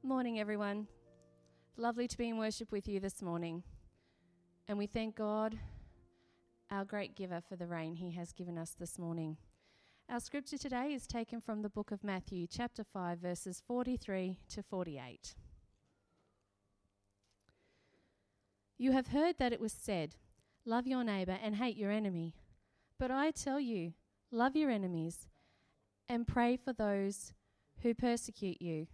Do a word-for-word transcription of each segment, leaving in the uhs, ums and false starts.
Morning, everyone. Lovely to be in worship with you this morning. And we thank God, our great giver, for the rain he has given us this morning. Our scripture today is taken from the book of Matthew, chapter five, verses forty-three to forty-eight. You have heard that it was said, love your neighbour and hate your enemy. But I tell you, love your enemies and pray for those who persecute you,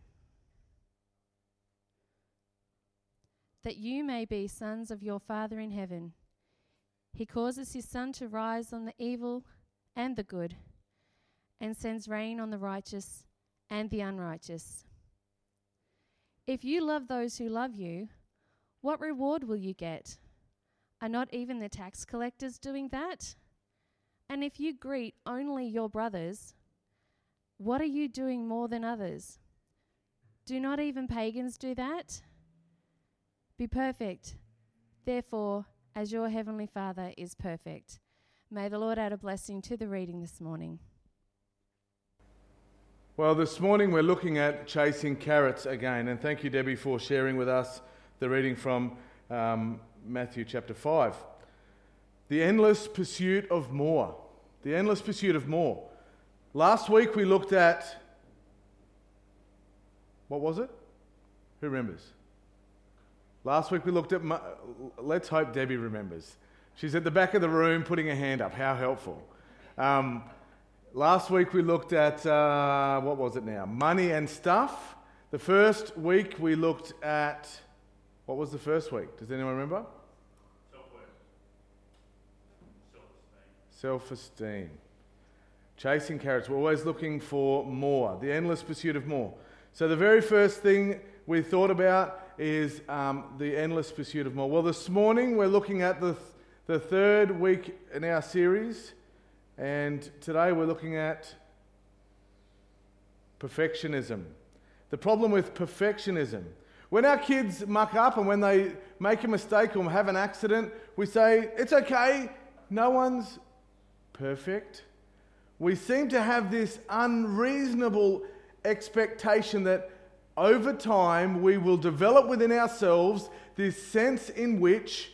that you may be sons of your Father in heaven. He causes his sun to rise on the evil and the good, and sends rain on the righteous and the unrighteous. If you love those who love you, what reward will you get? Are not even the tax collectors doing that? And if you greet only your brothers, what are you doing more than others? Do not even pagans do that? Be perfect, therefore, as your heavenly Father is perfect. May the Lord add a blessing to the reading this morning. Well, this morning we're looking at chasing carrots again, and thank you, Debbie, for sharing with us the reading from um, Matthew chapter five. The endless pursuit of more. The endless pursuit of more. Last week we looked at, what was it? Who remembers? Last week we looked at, let's hope Debbie remembers. She's at the back of the room putting her hand up. How helpful. Um, last week we looked at, uh, what was it now? Money and stuff. The first week we looked at, what was the first week? Does anyone remember? Self-worth. Self-esteem. Self-esteem. Chasing carrots. We're always looking for more. The endless pursuit of more. So the very first thing we thought about is um, the endless pursuit of more. Well, this morning we're looking at the, th- the third week in our series, and today we're looking at perfectionism. The problem with perfectionism. When our kids muck up and when they make a mistake or have an accident, we say, it's okay, no one's perfect. We seem to have this unreasonable expectation that over time we will develop within ourselves this sense in which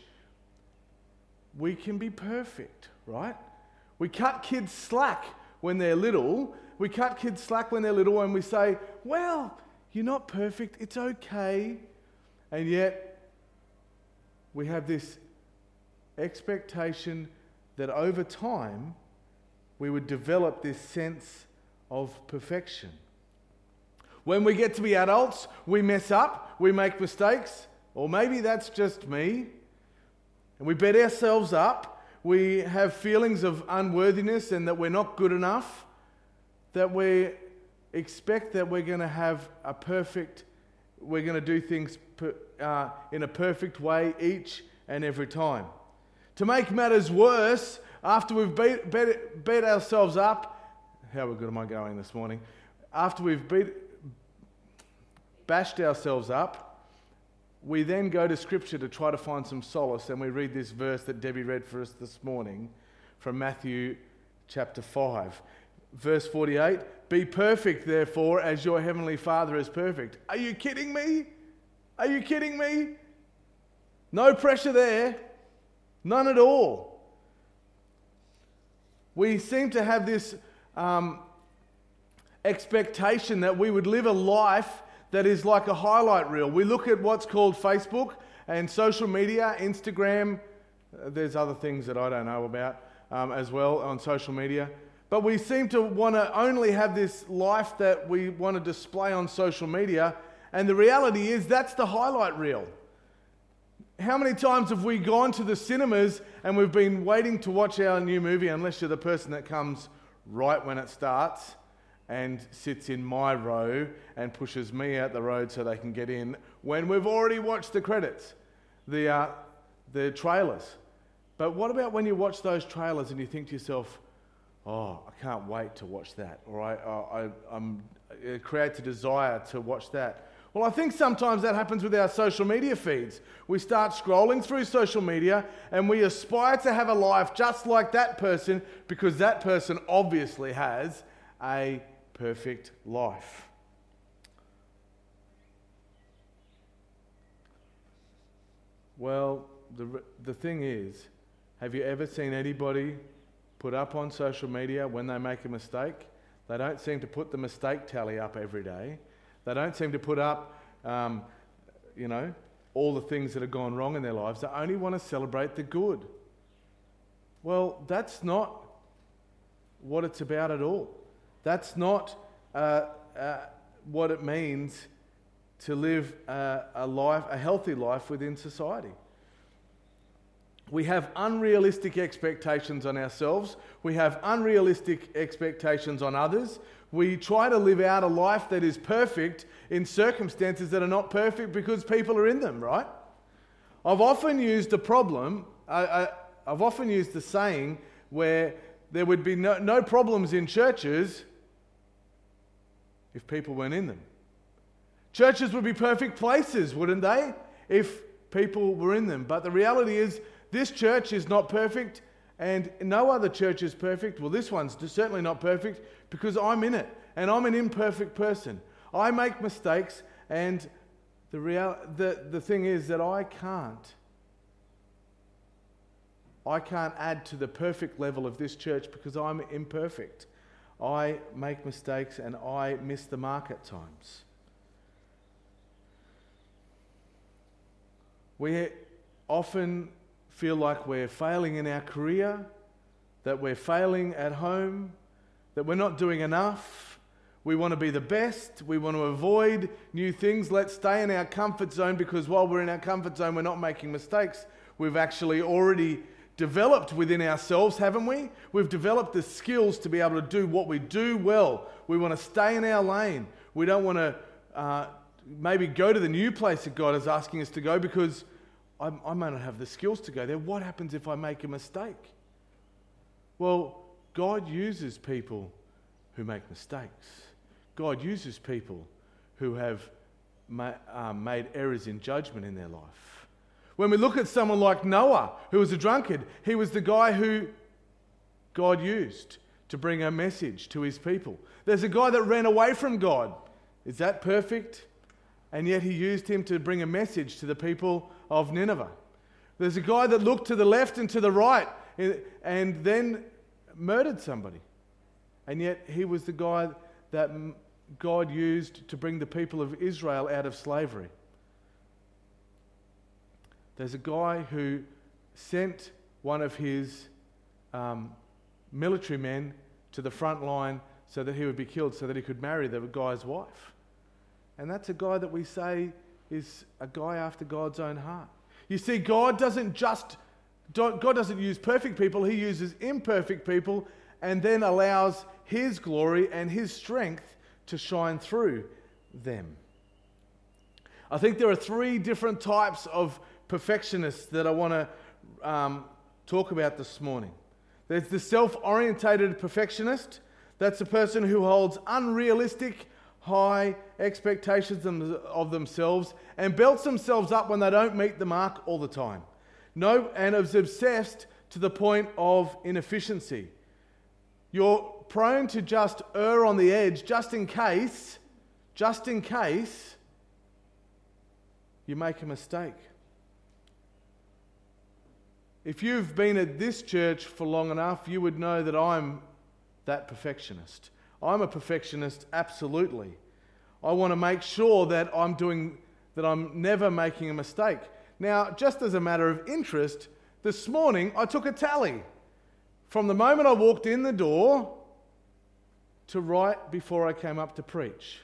we can be perfect, right? We cut kids slack when they're little. We cut kids slack when they're little and we say, well, you're not perfect, it's okay. And yet we have this expectation that over time we would develop this sense of perfection. When we get to be adults, we mess up, we make mistakes, or maybe that's just me, and we beat ourselves up. We have feelings of unworthiness and that we're not good enough, that we expect that we're going to have a perfect, we're going to do things per, uh, in a perfect way each and every time. To make matters worse, after we've beat, beat, beat ourselves up, how good am I going this morning? After we've beat bashed ourselves up, we then go to Scripture to try to find some solace, and we read this verse that Debbie read for us this morning from Matthew chapter five. Verse forty-eight, be perfect, therefore, as your heavenly Father is perfect. Are you kidding me? Are you kidding me? No pressure there. None at all. We seem to have this um, expectation that we would live a life that is like a highlight reel. We look at what's called Facebook and social media, Instagram. There's other things that I don't know about um, as well on social media. But we seem to want to only have this life that we want to display on social media. And the reality is that's the highlight reel. How many times have we gone to the cinemas and we've been waiting to watch our new movie, unless you're the person that comes right when it starts and sits in my row and pushes me out the road so they can get in when we've already watched the credits, the uh, the trailers. But what about when you watch those trailers and you think to yourself, oh, I can't wait to watch that, or I, I, I'm, it creates a desire to watch that. Well, I think sometimes that happens with our social media feeds. We start scrolling through social media and we aspire to have a life just like that person because that person obviously has a perfect life. Well, the, the thing is, have you ever seen anybody put up on social media when they make a mistake? They don't seem to put the mistake tally up every day. They don't seem to put up, um, you know, all the things that have gone wrong in their lives. They only want to celebrate the good. Well, that's not what it's about at all. That's not uh, uh, what it means to live a, a life, a healthy life within society. We have unrealistic expectations on ourselves. We have unrealistic expectations on others. We try to live out a life that is perfect in circumstances that are not perfect because people are in them, right? I've often used the problem, I, I, I've often used the saying where there would be no, no problems in churches if people weren't in them. Churches would be perfect places, wouldn't they, if people were in them? But the reality is, this church is not perfect, and no other church is perfect. Well, this one's certainly not perfect because I'm in it, and I'm an imperfect person. I make mistakes, and the real the, the thing is that I can't. I can't add to the perfect level of this church because I'm imperfect. I make mistakes, and I miss the mark at times. We often feel like we're failing in our career, that we're failing at home, that we're not doing enough. We want to be the best. We want to avoid new things. Let's stay in our comfort zone because while we're in our comfort zone, we're not making mistakes. We've actually already developed within ourselves, haven't we? We've developed the skills to be able to do what we do well. We want to stay in our lane. We don't want to uh, maybe go to the new place that God is asking us to go because I, I may not have the skills to go there. What happens if I make a mistake? Well, God uses people who make mistakes. God uses people who have ma- uh, made errors in judgment in their life. When we look at someone like Noah, who was a drunkard, he was the guy who God used to bring a message to his people. There's a guy that ran away from God. Is that perfect? And yet he used him to bring a message to the people of Nineveh. There's a guy that looked to the left and to the right and then murdered somebody. And yet he was the guy that God used to bring the people of Israel out of slavery. There's a guy who sent one of his um, military men to the front line so that he would be killed, so that he could marry the guy's wife. And that's a guy that we say is a guy after God's own heart. You see, God doesn't just, God doesn't use perfect people, he uses imperfect people and then allows his glory and his strength to shine through them. I think there are three different types of perfectionists that I want to um, talk about this morning. There's the self-orientated perfectionist. That's a person who holds unrealistic, high expectations of themselves and belts themselves up when they don't meet the mark all the time. No, and is obsessed to the point of inefficiency. You're prone to just err on the edge just in case, just in case you make a mistake. If you've been at this church for long enough, you would know that I'm that perfectionist. I'm a perfectionist, absolutely. I want to make sure that I'm doing, that I'm never making a mistake. Now, just as a matter of interest, this morning I took a tally from the moment I walked in the door to right before I came up to preach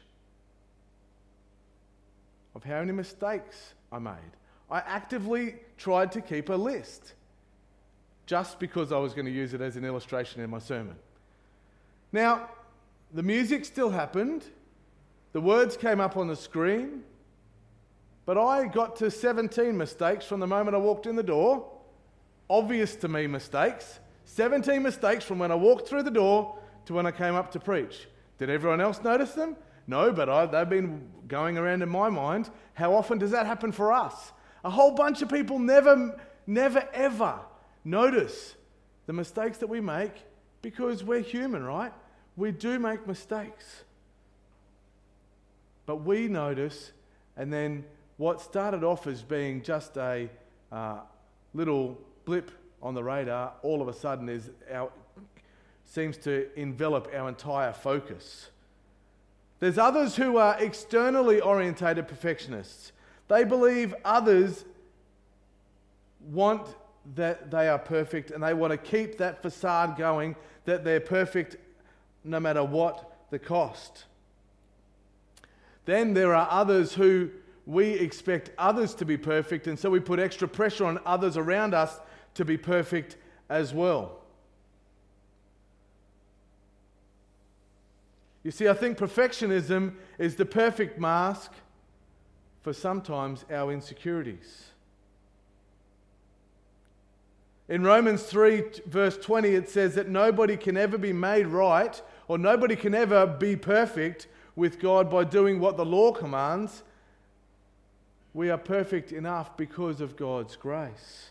of how many mistakes I made. I actively tried to keep a list just because I was going to use it as an illustration in my sermon. Now, the music still happened, the words came up on the screen, but I got to seventeen mistakes from the moment I walked in the door. Obvious to me mistakes. seventeen mistakes from when I walked through the door to when I came up to preach. Did everyone else notice them? No, but I, they've been going around in my mind. How often does that happen for us? A whole bunch of people never, never, ever notice the mistakes that we make because we're human, right? We do make mistakes. But we notice, and then what started off as being just a, uh, little blip on the radar all of a sudden is our, seems to envelop our entire focus. There's others who are externally orientated perfectionists. They believe others want that they are perfect and they want to keep that facade going, that they're perfect no matter what the cost. Then there are others who we expect others to be perfect, and so we put extra pressure on others around us to be perfect as well. You see, I think perfectionism is the perfect mask for sometimes our insecurities. In Romans three, verse twenty, it says that nobody can ever be made right, or nobody can ever be perfect with God by doing what the law commands. We are perfect enough because of God's grace.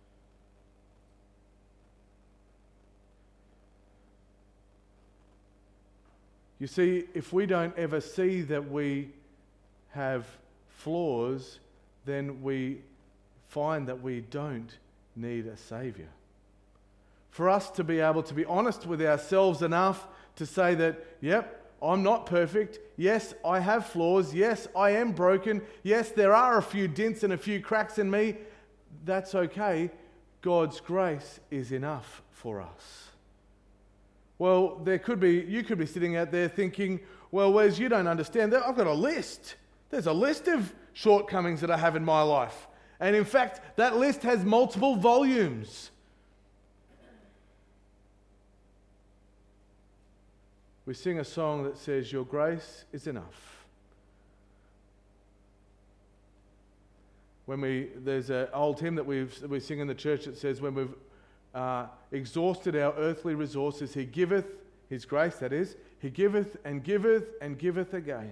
You see, if we don't ever see that we have flaws, then we find that we don't need a Saviour. For us to be able to be honest with ourselves enough to say that, yep, I'm not perfect. Yes, I have flaws. Yes, I am broken. Yes, there are a few dents and a few cracks in me. That's okay. God's grace is enough for us. Well, there could be, you could be sitting out there thinking, well, Wes, you don't understand that. I've got a list. There's a list of shortcomings that I have in my life. And in fact, that list has multiple volumes. We sing a song that says, your grace is enough. When we, there's an old hymn that we've, we sing in the church that says, when we've uh, exhausted our earthly resources, He giveth, His grace that is, He giveth and giveth and giveth again.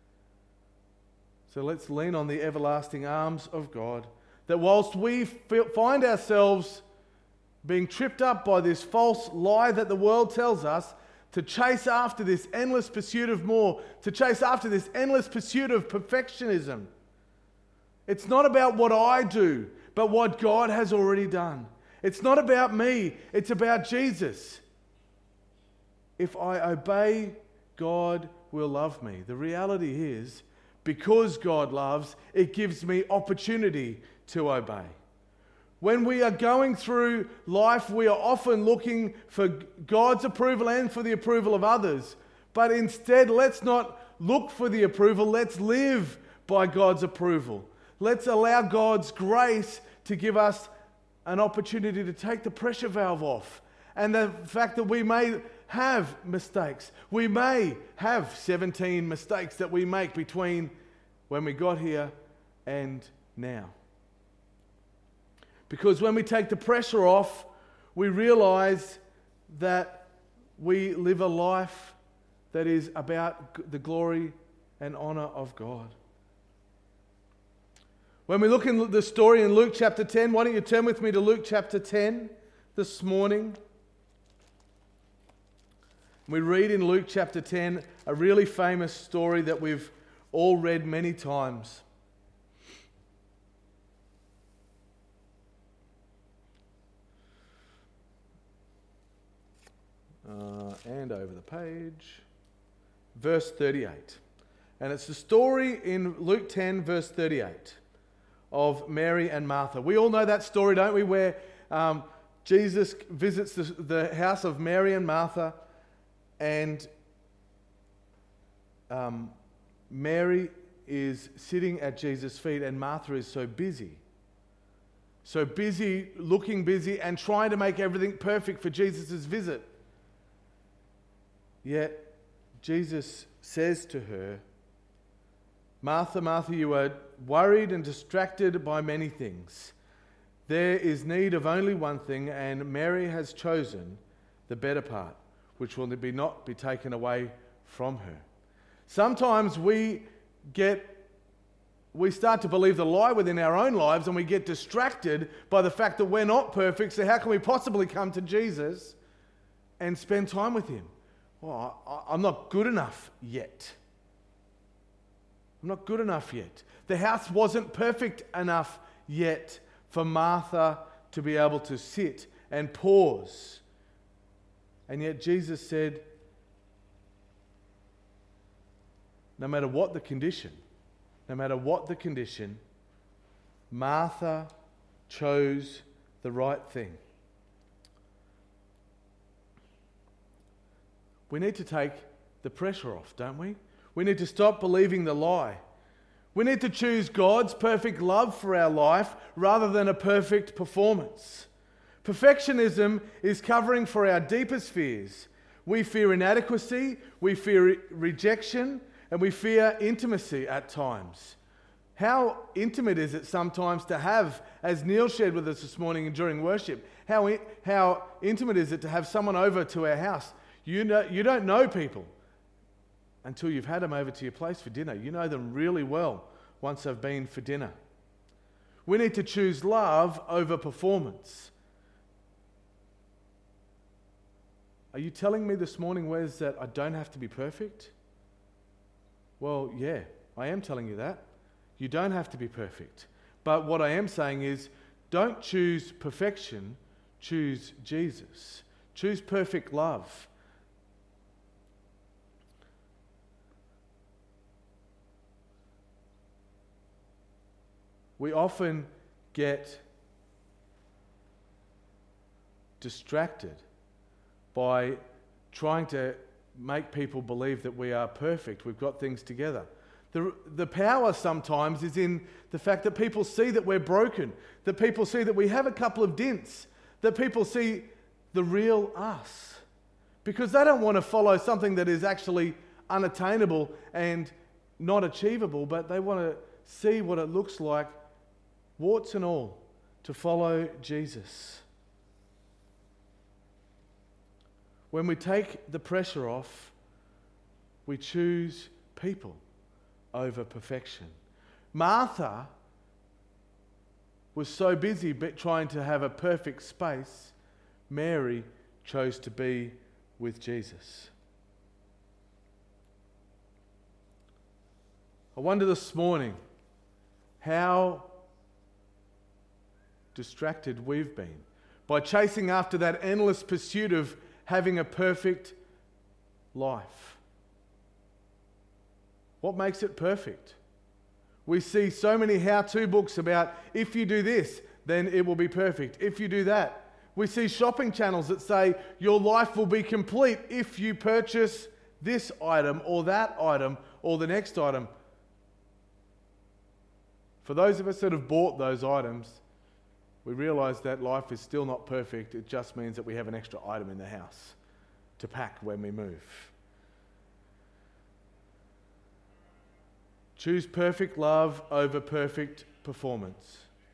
So let's lean on the everlasting arms of God, that whilst we feel, find ourselves being tripped up by this false lie that the world tells us, to chase after this endless pursuit of more, to chase after this endless pursuit of perfectionism. It's not about what I do, but what God has already done. It's not about me, it's about Jesus. If I obey, God will love me. The reality is, because God loves, it gives me opportunity to obey. When we are going through life, we are often looking for God's approval and for the approval of others. But instead, let's not look for the approval. Let's live by God's approval. Let's allow God's grace to give us an opportunity to take the pressure valve off. And the fact that we may have mistakes. We may have seventeen mistakes that we make between when we got here and now. Because when we take the pressure off, we realize that we live a life that is about the glory and honor of God. When we look in the story in Luke chapter ten, why don't you turn with me to Luke chapter ten this morning. We read in Luke chapter ten a really famous story that we've all read many times. Uh, and over the page, verse thirty-eight. And it's the story in Luke ten, verse thirty-eight, of Mary and Martha. We all know that story, don't we, where um, Jesus visits the, the house of Mary and Martha, and um, Mary is sitting at Jesus' feet, and Martha is so busy. So busy, looking busy, and trying to make everything perfect for Jesus' visit. Yet Jesus says to her, Martha, Martha, you are worried and distracted by many things. There is need of only one thing, and Mary has chosen the better part, which will be not be taken away from her. Sometimes we get, we start to believe the lie within our own lives, and we get distracted by the fact that we're not perfect, so how can we possibly come to Jesus and spend time with Him? Well, I, I'm not good enough yet. I'm not good enough yet. The house wasn't perfect enough yet for Martha to be able to sit and pause. And yet Jesus said, no matter what the condition, no matter what the condition, Martha chose the right thing. We need to take the pressure off, don't we? We need to stop believing the lie. We need to choose God's perfect love for our life rather than a perfect performance. Perfectionism is covering for our deepest fears. We fear inadequacy, we fear re- rejection, and we fear intimacy at times. How intimate is it sometimes to have, as Neil shared with us this morning during worship, how, I- how intimate is it to have someone over to our house? You know, you don't know people until you've had them over to your place for dinner. You know them really well once they've been for dinner. We need to choose love over performance. Are you telling me this morning, Wes, that I don't have to be perfect? Well, yeah, I am telling you that. You don't have to be perfect. But what I am saying is, don't choose perfection, choose Jesus. Choose perfect love. We often get distracted by trying to make people believe that we are perfect, we've got things together. The, the power sometimes is in the fact that people see that we're broken, that people see that we have a couple of dents, that people see the real us. Because they don't want to follow something that is actually unattainable and not achievable, but they want to see what it looks like, warts and all, to follow Jesus. When we take the pressure off, we choose people over perfection. Martha was so busy trying to have a perfect space, Mary chose to be with Jesus. I wonder this morning how distracted we've been by chasing after that endless pursuit of having a perfect life. What makes it perfect? We see so many how-to books about if you do this, then it will be perfect. If you do that. We see shopping channels that say your life will be complete if you purchase this item or that item or the next item. For those of us that have bought those items, we realise that life is still not perfect. It just means that we have an extra item in the house to pack when we move. Choose perfect love over perfect performance.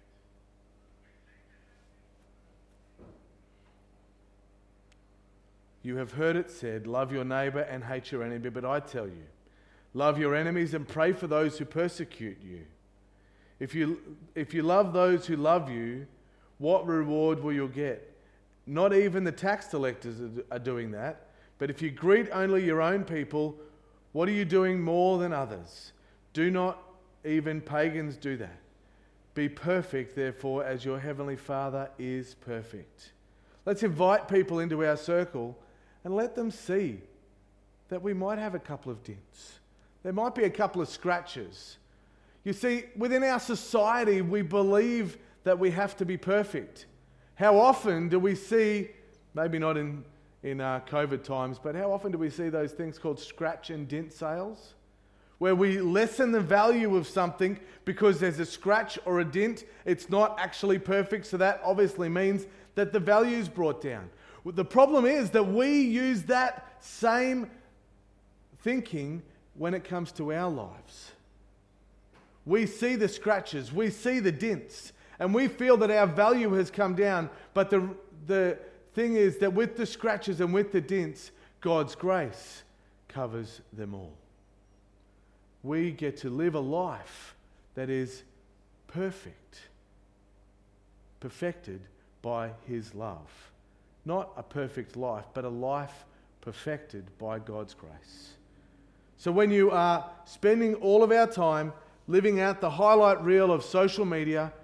You have heard it said, love your neighbour and hate your enemy, but I tell you, love your enemies and pray for those who persecute you. If you, if you love those who love you, what reward will you get? Not even the tax collectors are doing that. But if you greet only your own people, what are you doing more than others? Do not even pagans do that. Be perfect, therefore, as your heavenly Father is perfect. Let's invite people into our circle and let them see that we might have a couple of dents. There might be a couple of scratches. You see, within our society, we believe that we have to be perfect. How often do we see, maybe not in, in uh, COVID times, but how often do we see those things called scratch and dent sales? Where we lessen the value of something because there's a scratch or a dent. It's not actually perfect, so that obviously means that the value is brought down. The problem is that we use that same thinking when it comes to our lives. We see the scratches, we see the dents, and we feel that our value has come down. But the, the thing is that with the scratches and with the dents, God's grace covers them all. We get to live a life that is perfect, perfected by His love. Not a perfect life, but a life perfected by God's grace. So when you are spending all of our time living out the highlight reel of social media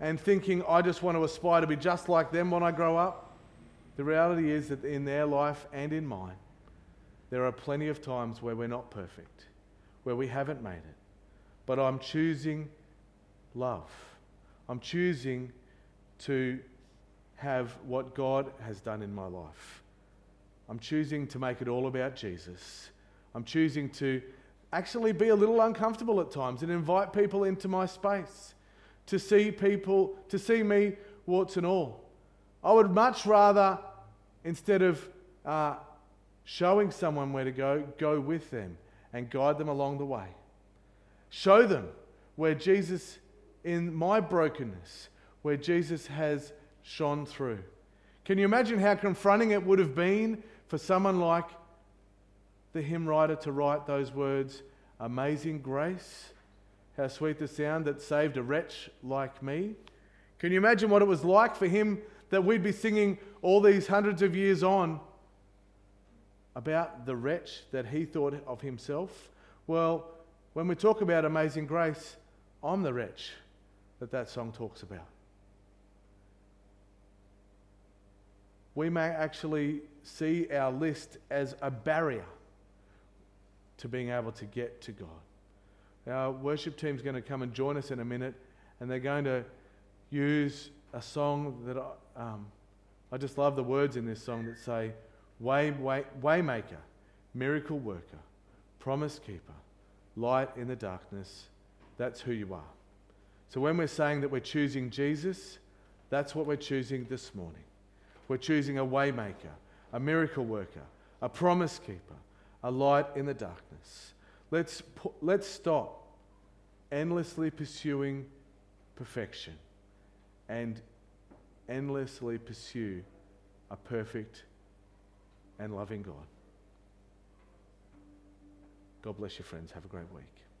and thinking, I just want to aspire to be just like them when I grow up. The reality is that in their life and in mine, there are plenty of times where we're not perfect, where we haven't made it. But I'm choosing love. I'm choosing to have what God has done in my life. I'm choosing to make it all about Jesus. I'm choosing to actually be a little uncomfortable at times and invite people into my space to see people, to see me warts and all. I would much rather, instead of uh, showing someone where to go, go with them and guide them along the way. Show them where Jesus, in my brokenness, where Jesus has shone through. Can you imagine how confronting it would have been for someone like the hymn writer to write those words, "Amazing grace, how sweet the sound that saved a wretch like me"? Can you imagine what it was like for him that we'd be singing all these hundreds of years on about the wretch that he thought of himself? Well, when we talk about amazing grace, I'm the wretch that that song talks about. We may actually see our list as a barrier to being able to get to God. Our worship team's going to come and join us in a minute, and they're going to use a song that I, um, I just love the words in this song that say, way, way, Waymaker, miracle worker, promise keeper, light in the darkness, that's who you are. So when we're saying that we're choosing Jesus, that's what we're choosing this morning. We're choosing a waymaker, a miracle worker, a promise keeper, a light in the darkness. Let's, pu- let's stop endlessly pursuing perfection and endlessly pursue a perfect and loving God. God bless you, friends. Have a great week.